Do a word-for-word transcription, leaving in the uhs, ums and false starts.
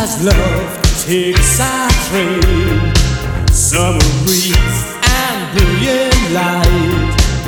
as love takes our train. Summer breeze and brilliant light.